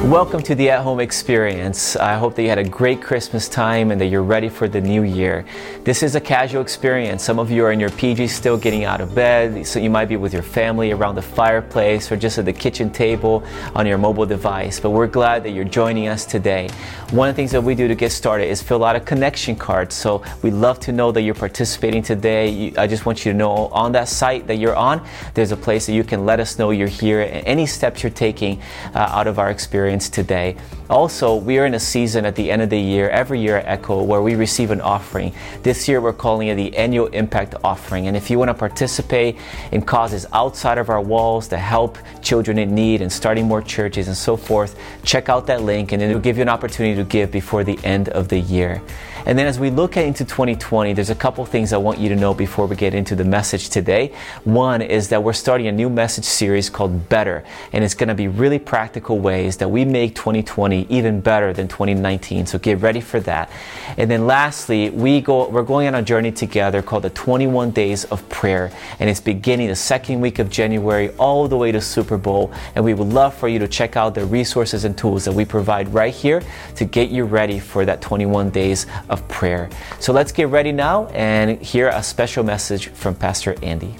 Welcome to the At Home Experience. I hope that you had a great Christmas time and that you're ready for the new year. This is a casual experience. Some of you are in your PJs still getting out of bed, so you might be with your family around the fireplace or just at the kitchen table on your mobile device, but we're glad that you're joining us today. One of the things that we do to get started is fill out a connection card, so we'd love to know that you're participating today. I just want you to know on that site that you're on, there's a place that you can let us know you're here and any steps you're taking out of our experience today. Also, we are in a season at the end of the year, every year at Echo, where we receive an offering. This year we're calling it the Annual Impact Offering. And if you want to participate in causes outside of our walls to help children in need and starting more churches and so forth, check out that link and it'll give you an opportunity to give before the end of the year. And then as we look into 2020, there's a couple things I want you to know before we get into the message today. One is that we're starting a new message series called Better, and it's going to be really practical ways that we make 2020 even better than 2019. So get ready for that. And then lastly, we're going on a journey together called the 21 Days of Prayer, and it's beginning the second week of January all the way to Super Bowl. And we would love for you to check out the resources and tools that we provide right here to get you ready for that 21 days of prayer. So let's get ready now and hear a special message from Pastor Andy.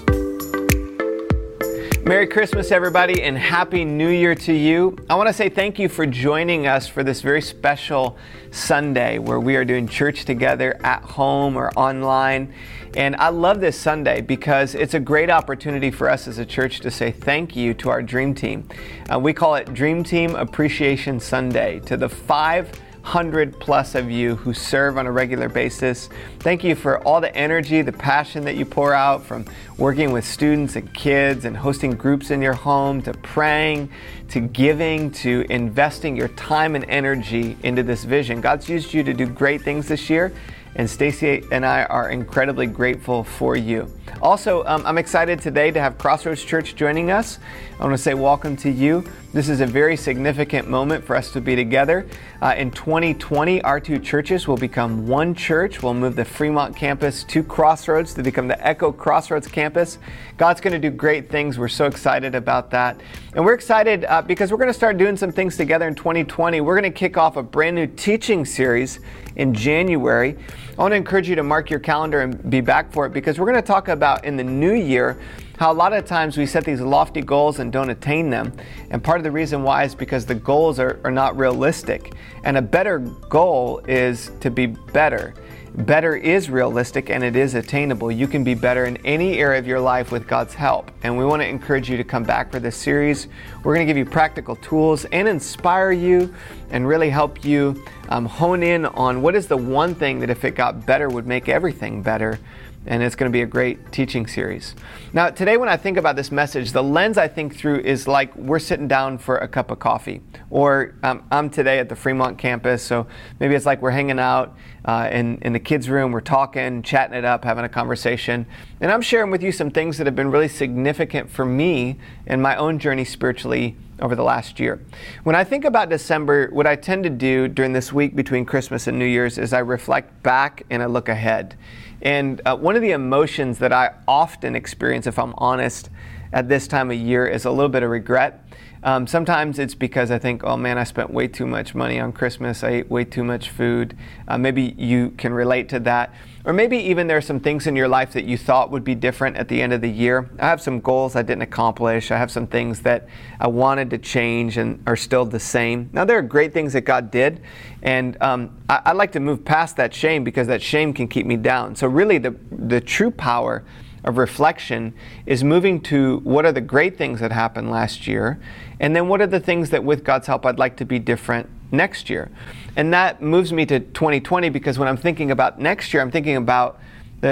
Merry Christmas, everybody, and Happy New Year to you. I want to say thank you for joining us for this very special Sunday where we are doing church together at home or online. And I love this Sunday because it's a great opportunity for us as a church to say thank you to our Dream Team. We call it Dream Team Appreciation Sunday, to the 500 plus of you who serve on a regular basis. Thank you for all the energy, the passion that you pour out, from working with students and kids and hosting groups in your home, to praying, to giving, to investing your time and energy into this vision. God's used you to do great things this year, and Stacy and I are incredibly grateful for you. Also, I'm excited today to have Crossroads Church joining us. I want to say welcome to you. This is a very significant moment for us to be together. In 2020, our two churches will become one church. We'll move the Fremont campus to Crossroads to become the Echo Crossroads campus. God's going to do great things. We're so excited about that. And we're excited because we're going to start doing some things together in 2020. We're going to kick off a brand new teaching series in January. I want to encourage you to mark your calendar and be back for it, because we're going to talk about in the new year how a lot of times we set these lofty goals and don't attain them. And part of the reason why is because the goals are not realistic. And a better goal is to be better. Better is realistic and it is attainable. You can be better in any area of your life with God's help. And we want to encourage you to come back for this series. We're going to give you practical tools and inspire you and really help you hone in on what is the one thing that if it got better would make everything better. And it's going to be a great teaching series. Now, today when I think about this message, the lens I think through is like we're sitting down for a cup of coffee. Or I'm today at the Fremont campus, so maybe it's like we're hanging out in the kids' room, we're talking, chatting it up, having a conversation. And I'm sharing with you some things that have been really significant for me in my own journey spiritually over the last year. When I think about December, what I tend to do during this week between Christmas and New Year's is I reflect back and I look ahead. And one of the emotions that I often experience, if I'm honest, at this time of year is a little bit of regret. Sometimes it's because I think, oh man, I spent way too much money on Christmas. I ate way too much food. Maybe you can relate to that. Or maybe even there are some things in your life that you thought would be different at the end of the year. I have some goals I didn't accomplish. I have some things that I wanted to change and are still the same. Now, there are great things that God did. And I like to move past that shame because that shame can keep me down. So really the true power of reflection is moving to what are the great things that happened last year, and then what are the things that with God's help I'd like to be different next year. And that moves me to 2020 because when I'm thinking about next year, I'm thinking about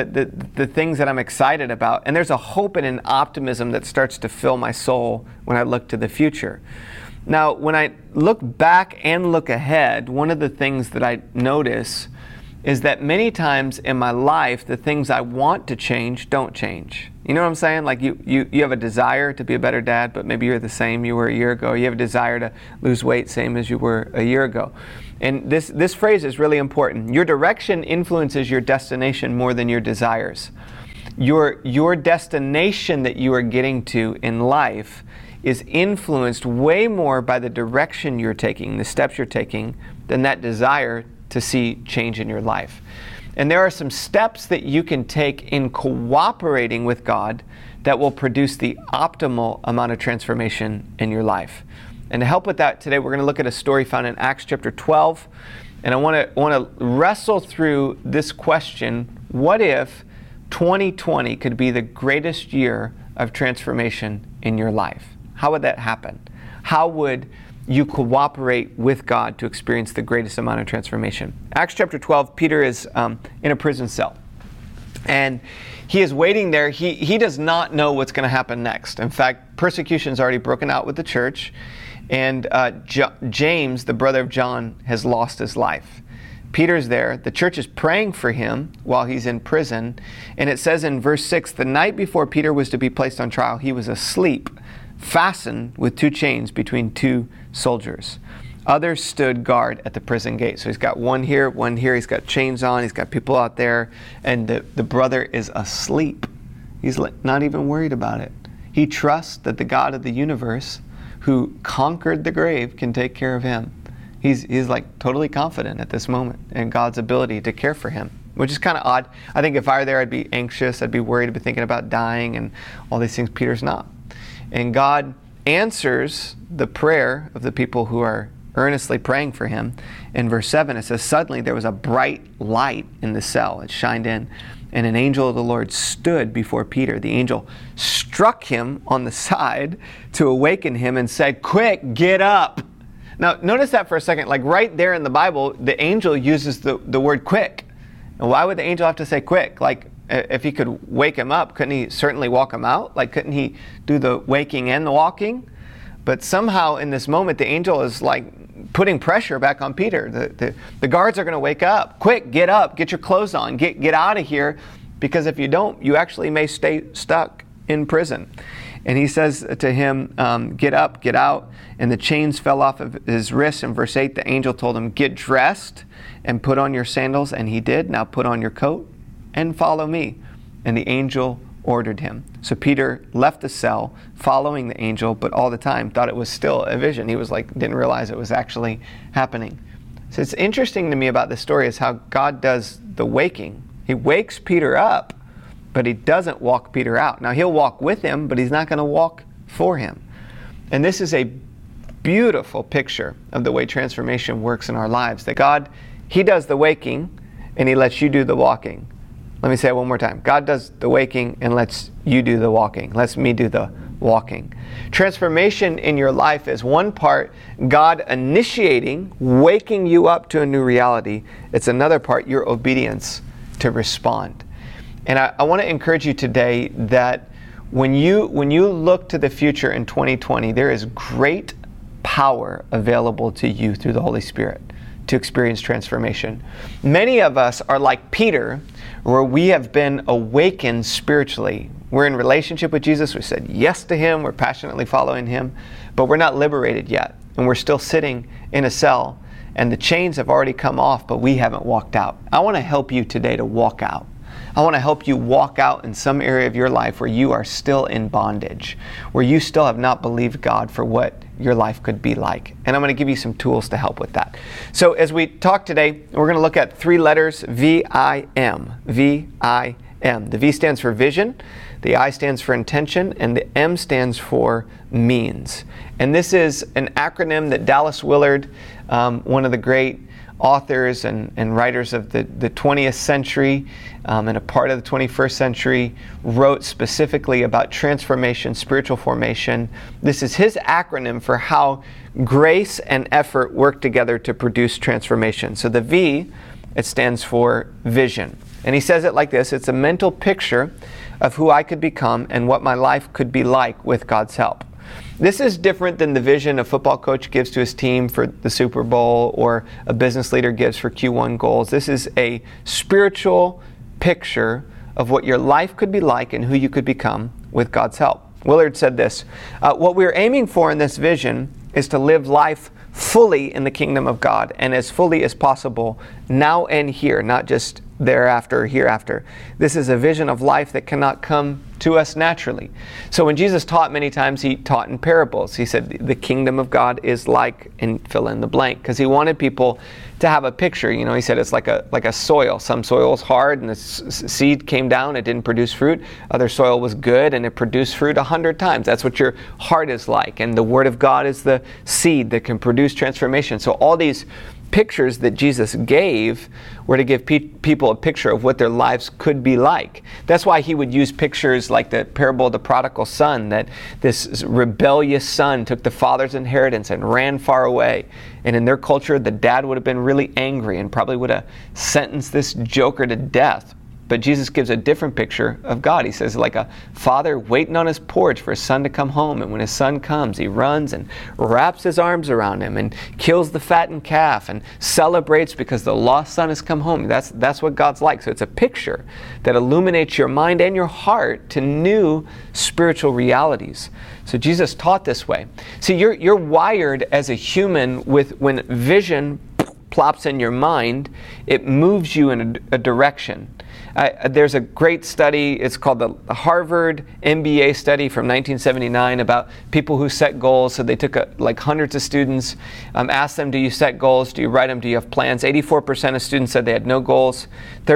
the things that I'm excited about. And there's a hope and an optimism that starts to fill my soul when I look to the future. Now, when I look back and look ahead, one of the things that I notice is that many times in my life, the things I want to change don't change. You know what I'm saying? Like you have a desire to be a better dad, but maybe you're the same you were a year ago. You have a desire to lose weight, same as you were a year ago. And this phrase is really important. Your direction influences your destination more than your desires. Your destination that you are getting to in life is influenced way more by the direction you're taking, the steps you're taking, than that desire to see change in your life. And there are some steps that you can take in cooperating with God that will produce the optimal amount of transformation in your life. And to help with that today, we're going to look at a story found in Acts chapter 12. And I want to wrestle through this question: what if 2020 could be the greatest year of transformation in your life? How would that happen? How would you cooperate with God to experience the greatest amount of transformation? Acts chapter 12, Peter is in a prison cell. And he is waiting there. He does not know what's going to happen next. In fact, persecution's already broken out with the church. And James, the brother of John, has lost his life. Peter's there. The church is praying for him while he's in prison. And it says in verse 6, the night before Peter was to be placed on trial, he was asleep, fastened with 2 chains between 2 soldiers. Others stood guard at the prison gate. So he's got one here, he's got chains on, he's got people out there, and the brother is asleep. He's not even worried about it. He trusts that the God of the universe, who conquered the grave, can take care of him. He's like totally confident at this moment in God's ability to care for him, which is kind of odd. I think if I were there, I'd be anxious, I'd be worried, I'd be thinking about dying and all these things. Peter's not. And God answers the prayer of the people who are earnestly praying for him. In verse 7, it says, suddenly there was a bright light in the cell. It shined in, and an angel of the Lord stood before Peter. The angel struck him on the side to awaken him and said, quick, get up. Now, notice that for a second. Like right there in the Bible, the angel uses the word quick. And why would the angel have to say quick? Like, if he could wake him up, couldn't he certainly walk him out? Like, couldn't he do the waking and the walking? But somehow in this moment, the angel is like putting pressure back on Peter. The guards are going to wake up. Quick, get up, get your clothes on, get out of here, because if you don't, you actually may stay stuck in prison. And he says to him, get up, get out. And the chains fell off of his wrists. In verse 8, the angel told him, get dressed and put on your sandals. And he did. Now put on your coat and follow me. And the angel ordered him. So Peter left the cell following the angel, but all the time thought it was still a vision. He was like, didn't realize it was actually happening. So it's interesting to me about this story is how God does the waking. He wakes Peter up, but he doesn't walk Peter out. Now he'll walk with him, but he's not going to walk for him. And this is a beautiful picture of the way transformation works in our lives. That God, he does the waking and he lets you do the walking. Let me say it one more time. God does the waking and lets you do the walking. Lets me do the walking. Transformation in your life is one part God initiating, waking you up to a new reality. It's another part your obedience to respond. And I want to encourage you today that when you look to the future in 2020, there is great power available to you through the Holy Spirit to experience transformation. Many of us are like Peter, where we have been awakened spiritually. We're in relationship with Jesus. We said yes to him. We're passionately following him, but we're not liberated yet. And we're still sitting in a cell, and the chains have already come off, but we haven't walked out. I want to help you today to walk out. I want to help you walk out in some area of your life where you are still in bondage, where you still have not believed God for what your life could be like. And I'm going to give you some tools to help with that. So as we talk today, we're going to look at 3 letters, V-I-M. V-I-M. The V stands for vision, the I stands for intention, and the M stands for means. And this is an acronym that Dallas Willard, one of the great authors and writers of the 20th century and a part of the 21st century, wrote specifically about transformation, spiritual formation. This is his acronym for how grace and effort work together to produce transformation. So the V, it stands for vision. And he says it like this: it's a mental picture of who I could become and what my life could be like with God's help. This is different than the vision a football coach gives to his team for the Super Bowl or a business leader gives for Q1 goals. This is a spiritual picture of what your life could be like and who you could become with God's help. Willard said this, what we're aiming for in this vision is to live life fully in the kingdom of God and as fully as possible now and here, not just thereafter, hereafter. This is a vision of life that cannot come to us naturally. So when Jesus taught many times, he taught in parables. He said, the kingdom of God is like, and fill in the blank, because he wanted people to have a picture. You know, he said it's like a soil. Some soil is hard and the seed came down, it didn't produce fruit. Other soil was good and it produced fruit 100 times. That's what your heart is like. And the Word of God is the seed that can produce transformation. So all these pictures that Jesus gave were to give people a picture of what their lives could be like. That's why he would use pictures like the parable of the prodigal son, that this rebellious son took the father's inheritance and ran far away. And in their culture, the dad would have been really angry and probably would have sentenced this joker to death. But Jesus gives a different picture of God. He says, like a father waiting on his porch for his son to come home. And when his son comes, he runs and wraps his arms around him and kills the fattened calf and celebrates because the lost son has come home. That's what God's like. So it's a picture that illuminates your mind and your heart to new spiritual realities. So Jesus taught this way. See, you're wired as a human with, when vision plops in your mind, it moves you in a direction. There's a great study, it's called the Harvard MBA study from 1979 about people who set goals. So they took like hundreds of students, asked them, do you set goals? Do you write them? Do you have plans? 84% of students said they had no goals.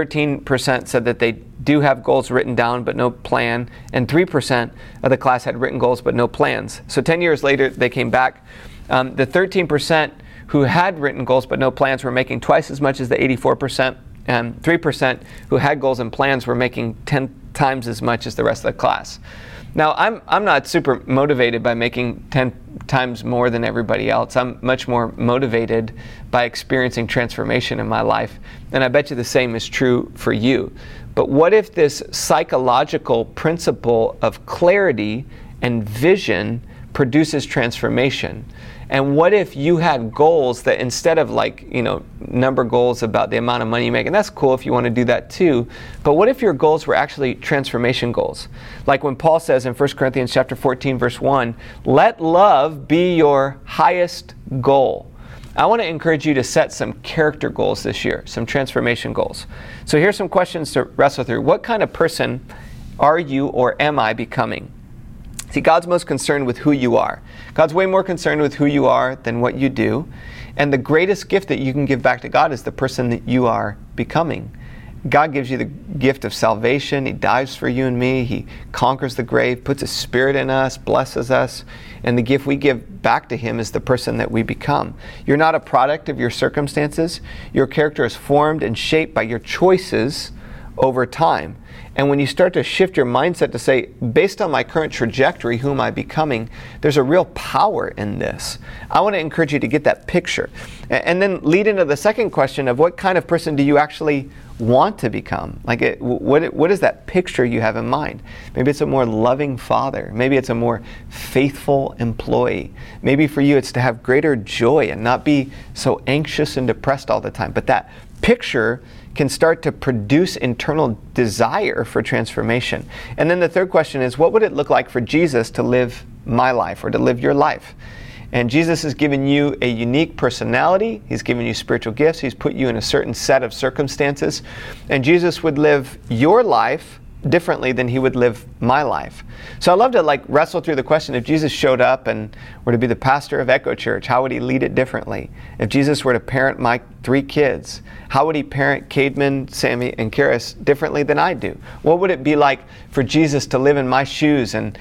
13% said that they do have goals written down but no plan. And 3% of the class had written goals but no plans. So 10 years later, they came back. The 13% who had written goals but no plans were making twice as much as the 84%. And 3% who had goals and plans were making 10 times as much as the rest of the class. Now, I'm not super motivated by making 10 times more than everybody else. I'm much more motivated by experiencing transformation in my life. And I bet you the same is true for you. But what if this psychological principle of clarity and vision produces transformation? And what if you had goals that instead of like, number goals about the amount of money you make, and that's cool if you want to do that too, but what if your goals were actually transformation goals? Like when Paul says in 1 Corinthians chapter 14, verse 1, let love be your highest goal. I want to encourage you to set some character goals this year, some transformation goals. So here's some questions to wrestle through. What kind of person are you or am I becoming? See, God's most concerned with who you are. God's way more concerned with who you are than what you do. And the greatest gift that you can give back to God is the person that you are becoming. God gives you the gift of salvation. He dies for you and me. He conquers the grave, puts His Spirit in us, blesses us. And the gift we give back to Him is the person that we become. You're not a product of your circumstances. Your character is formed and shaped by your choices over time. And when you start to shift your mindset to say, based on my current trajectory, who am I becoming, there's a real power in this. I want to encourage you to get that picture. And then lead into the second question of what kind of person do you actually want to become? Like, what is that picture you have in mind? Maybe it's a more loving father. Maybe it's a more faithful employee. Maybe for you it's to have greater joy and not be so anxious and depressed all the time. But that picture can start to produce internal desire for transformation. And then the third question is, what would it look like for Jesus to live my life or to live your life? And Jesus has given you a unique personality. He's given you spiritual gifts. He's put you in a certain set of circumstances. And Jesus would live your life differently than He would live my life. So I love to wrestle through the question, if Jesus showed up and were to be the pastor of Echo Church, how would He lead it differently? If Jesus were to parent my 3 kids, how would He parent Cademan, Sammy, and Karis differently than I do? What would it be like for Jesus to live in my shoes and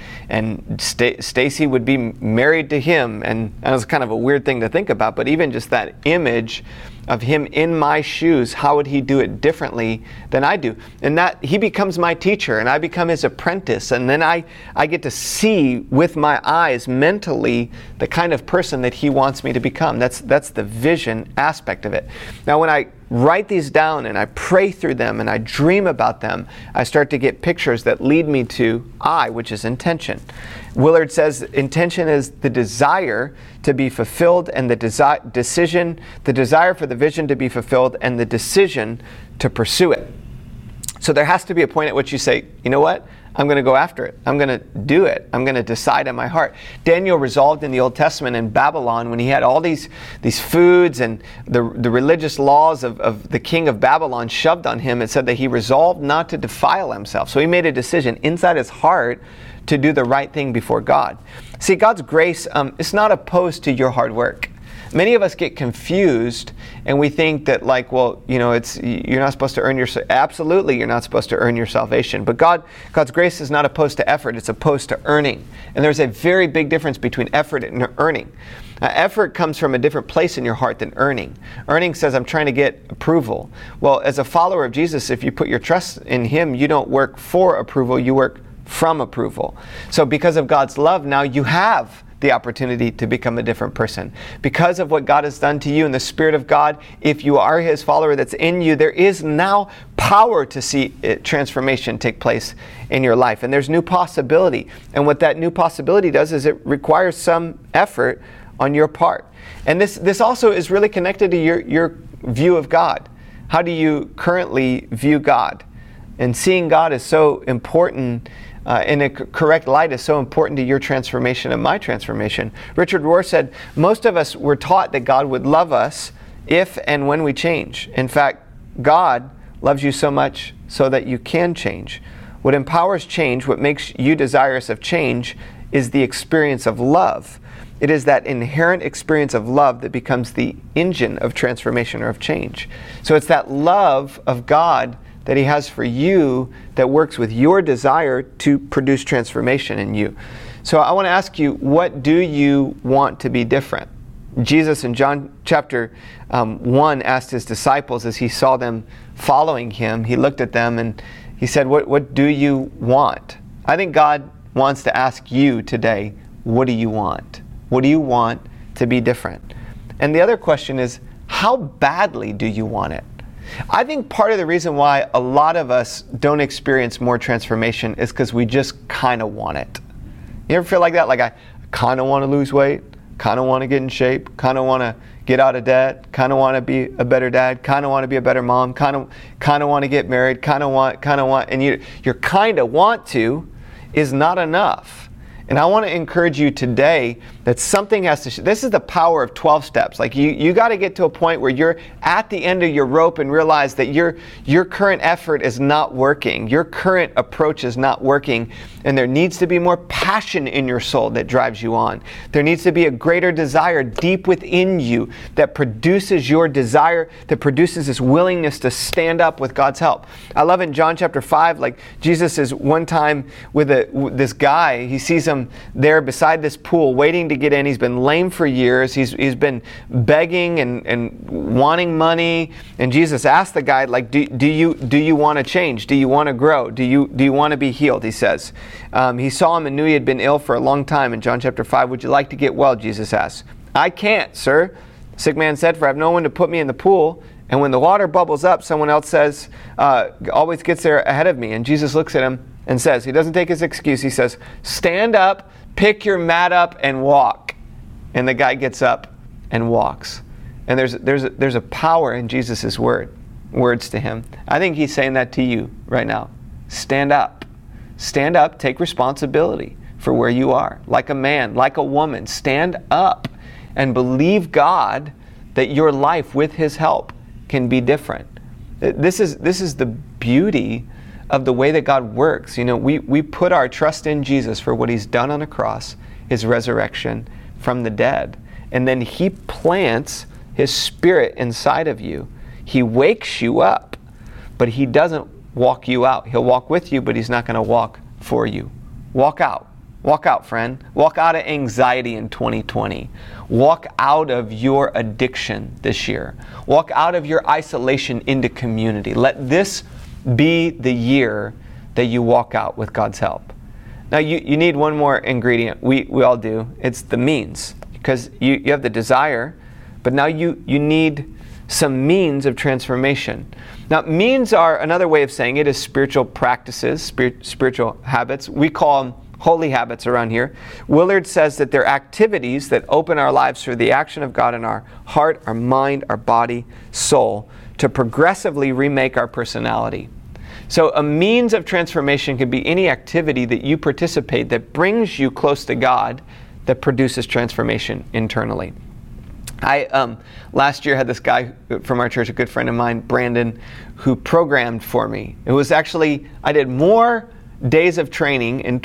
Stacy would be married to Him? And that was kind of a weird thing to think about, but even just that image of Him in my shoes, how would He do it differently than I do? And that He becomes my teacher and I become His apprentice, and then I get to see with my eyes mentally the kind of person that He wants me to become. That's the vision aspect of it. Now when I write these down and I pray through them and I dream about them, I start to get pictures that lead me to I, which is intention. Willard says intention is the desire to be fulfilled and the desire for the vision to be fulfilled and the decision to pursue it. So there has to be a point at which you say, you know what? I'm going to go after it. I'm going to do it. I'm going to decide in my heart. Daniel resolved in the Old Testament in Babylon when he had all these foods and the religious laws of the king of Babylon shoved on him. It said that he resolved not to defile himself. So he made a decision inside his heart to do the right thing before God. See, God's grace is not opposed to your hard work. Many of us get confused and we think that you're not supposed to earn your, absolutely you're not supposed to earn your salvation. But God's grace is not opposed to effort, it's opposed to earning. And there's a very big difference between effort and earning. Effort comes from a different place in your heart than earning. Earning says, I'm trying to get approval. Well, as a follower of Jesus, if you put your trust in Him, you don't work for approval, you work from approval. So because of God's love, now you have the opportunity to become a different person. Because of what God has done to you in the Spirit of God, if you are His follower that's in you, there is now power to see transformation take place in your life. And there's new possibility. And what that new possibility does is it requires some effort on your part. And this also is really connected to your view of God. How do you currently view God? And seeing God is so important in a correct light is so important to your transformation and my transformation. Richard Rohr said, most of us were taught that God would love us if and when we change. In fact, God loves you so much so that you can change. What empowers change, what makes you desirous of change, is the experience of love. It is that inherent experience of love that becomes the engine of transformation or of change. So it's that love of God that He has for you that works with your desire to produce transformation in you. So I want to ask you, what do you want to be different? Jesus in John chapter 1 asked His disciples as He saw them following Him, He looked at them and He said, what do you want? I think God wants to ask you today, what do you want? What do you want to be different? And the other question is, how badly do you want it? I think part of the reason why a lot of us don't experience more transformation is because we just kind of want it. You ever feel like that? Like, I kind of want to lose weight, kind of want to get in shape, kind of want to get out of debt, kind of want to be a better dad, kind of want to be a better mom, kind of want to get married, kind of want, and your kind of want to is not enough. And I want to encourage you today that something has to, this is the power of 12 steps. Like you got to get to a point where you're at the end of your rope and realize that your current effort is not working. Your current approach is not working. And there needs to be more passion in your soul that drives you on. There needs to be a greater desire deep within you that produces your desire, that produces this willingness to stand up with God's help. I love in John chapter 5, like Jesus is one time with this guy. He sees him there beside this pool waiting to get in. He's been lame for years. He's been begging and wanting money. And Jesus asked the guy, like, do you want to change? Do you want to grow? Do you want to be healed? He says. He saw him and knew he had been ill for a long time. In John chapter 5, would you like to get well? Jesus asked. I can't, sir. The sick man said, for I have no one to put me in the pool. And when the water bubbles up, someone else says, always gets there ahead of me. And Jesus looks at him and says, he doesn't take his excuse. He says, stand up, pick your mat up, and walk. And the guy gets up and walks. And there's a power in Jesus' words to him. I think He's saying that to you right now. Stand up. Stand up, take responsibility for where you are. Like a man, like a woman, stand up and believe God that your life with His help can be different. This is the beauty of the way that God works. You know, we put our trust in Jesus for what He's done on the cross, His resurrection from the dead. And then He plants His Spirit inside of you. He wakes you up, but He doesn't walk you out. He'll walk with you, but He's not going to walk for you. Walk out. Walk out, friend. Walk out of anxiety in 2020. Walk out of your addiction this year. Walk out of your isolation into community. Let this be the year that you walk out with God's help. Now you need one more ingredient. We all do. It's the means. Because you have the desire, but now you need some means of transformation. Now means are, another way of saying it is spiritual practices, spiritual habits. We call them holy habits around here. Willard says that they're activities that open our lives through the action of God in our heart, our mind, our body, soul, to progressively remake our personality. So a means of transformation can be any activity that you participate that brings you close to God, that produces transformation internally. I last year had this guy from our church, a good friend of mine, Brandon, who programmed for me. It was actually, I did more days of training in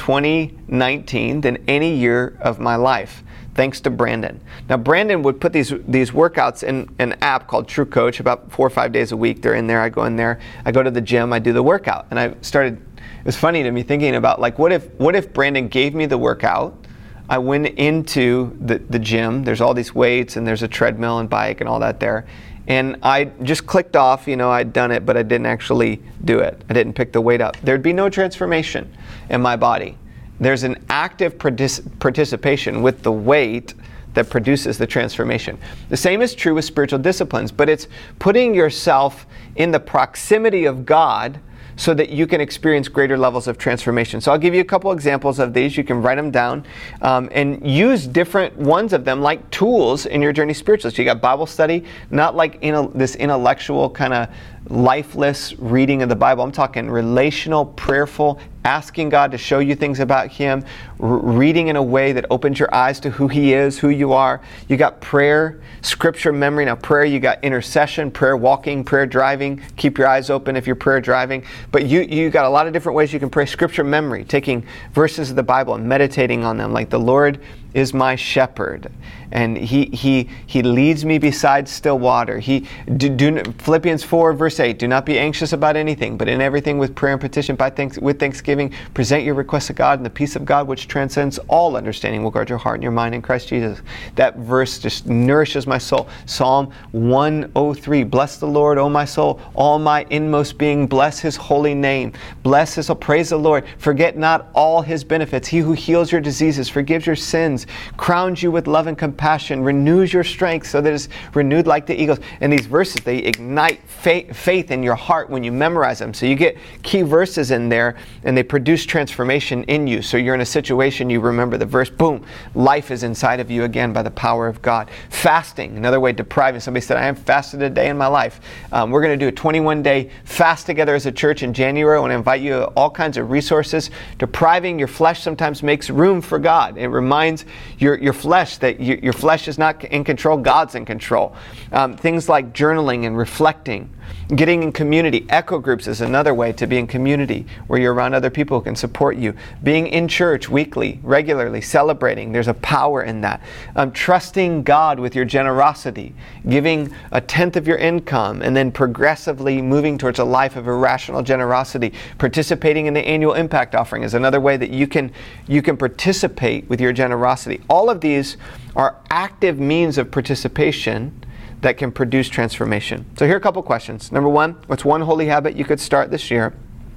2019 than any year of my life, thanks to Brandon. Now, Brandon would put these workouts in an app called True Coach, about 4 or 5 days a week. They're in there. I go in there. I go to the gym. I do the workout. And it was funny to me thinking about, like, what if Brandon gave me the workout? I went into the gym. There's all these weights, and there's a treadmill and bike and all that there. And I just clicked off, I'd done it, but I didn't actually do it. I didn't pick the weight up. There'd be no transformation in my body. There's an active participation with the weight that produces the transformation. The same is true with spiritual disciplines, but it's putting yourself in the proximity of God so that you can experience greater levels of transformation. So I'll give you a couple examples of these. You can write them down and use different ones of them like tools in your journey spiritually. So you got Bible study, not like this intellectual kind of lifeless reading of the Bible. I'm talking relational, prayerful, asking God to show you things about Him, reading in a way that opens your eyes to who He is, who you are. You got prayer, scripture memory. Now prayer, you got intercession, prayer walking, prayer driving. Keep your eyes open if you're prayer driving. But you got a lot of different ways you can pray. Scripture memory, taking verses of the Bible and meditating on them, like the Lord is my shepherd, and he leads me beside still water. Philippians 4 verse 8, do not be anxious about anything, but in everything with prayer and petition with thanksgiving, present your requests to God, and the peace of God which transcends all understanding will guard your heart and your mind in Christ Jesus. That verse just nourishes my soul. Psalm 103, bless the Lord, O my soul, all my inmost being, bless His holy name. Praise the Lord. Forget not all His benefits. He who heals your diseases, forgives your sins, crowns you with love and compassion, renews your strength so that it's renewed like the eagles. And these verses, they ignite faith in your heart when you memorize them. So you get key verses in there and they produce transformation in you. So you're in a situation, you remember the verse, boom, life is inside of you again by the power of God. Fasting, another way, depriving. Somebody said, I haven't fasted a day in my life. We're going to do a 21-day fast together as a church in January. I want to invite you to all kinds of resources. Depriving your flesh sometimes makes room for God. It reminds your flesh that your flesh is not in control, God's in control. Things like journaling and reflecting, getting in community. Echo groups is another way to be in community where you're around other people who can support you. Being in church weekly, regularly, celebrating. There's a power in that. Trusting God with your generosity, giving 1/10 of your income, and then progressively moving towards a life of irrational generosity. Participating in the annual impact offering is another way that you can participate with your generosity. All of these are active means of participation that can produce transformation. So here are a couple questions. Number one, what's one holy habit you could start this year?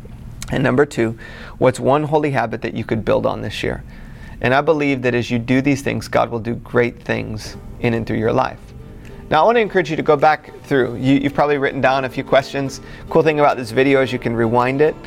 And number two, what's one holy habit that you could build on this year? And I believe that as you do these things, God will do great things in and through your life. Now I want to encourage you to go back through. You've probably written down a few questions. Cool thing about this video is you can rewind it.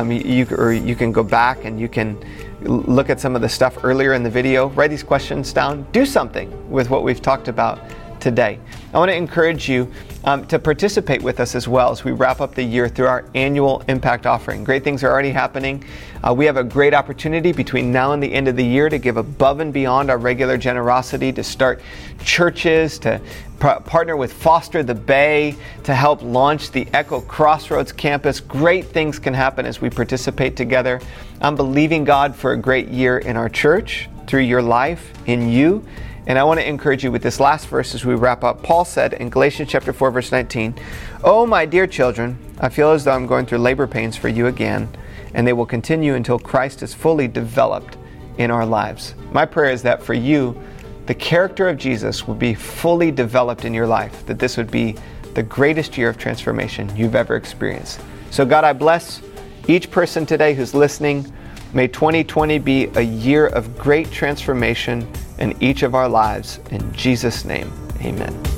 You can go back and you can look at some of the stuff earlier in the video. Write these questions down. Do something with what we've talked about today. I want to encourage you to participate with us as well as we wrap up the year through our annual impact offering. Great things are already happening. We have a great opportunity between now and the end of the year to give above and beyond our regular generosity, to start churches, to partner with Foster the Bay, to help launch the Echo Crossroads campus. Great things can happen as we participate together. I'm believing God for a great year in our church, through your life, in you. And I want to encourage you with this last verse as we wrap up. Paul said in Galatians chapter 4, verse 19, "Oh, my dear children, I feel as though I'm going through labor pains for you again, and they will continue until Christ is fully developed in our lives." My prayer is that for you, the character of Jesus would be fully developed in your life, that this would be the greatest year of transformation you've ever experienced. So God, I bless each person today who's listening. May 2020 be a year of great transformation in each of our lives. In Jesus' name, amen.